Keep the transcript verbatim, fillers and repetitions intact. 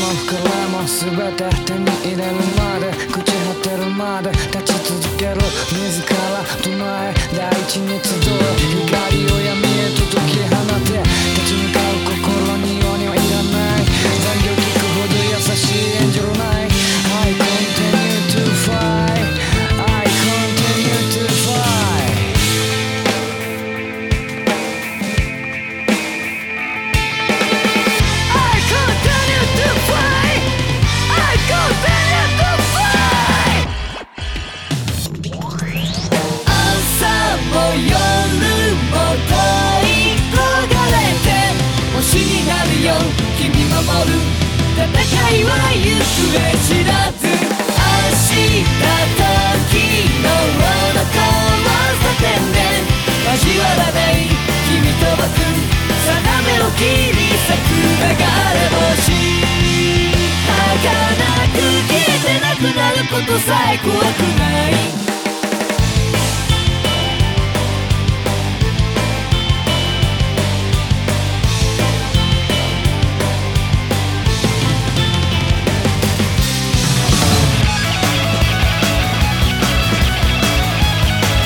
膨らむ全て手に入れるまで朽ち果てるまで立ち続ける自ら唱え大地に集う光を闇へと解き放て立ち向かう心に弱音はいらない残業聞くほど優しい演じるない I continue to fight I continue to fight I continue to fight I continue to fight 朝も夜も問い焦がれて星になるよ君守る戦いは行方知らず明日時のど交差点で交わらない君と僕定めろ切り裂く流れ星儚く消えてなくなることさえ怖くない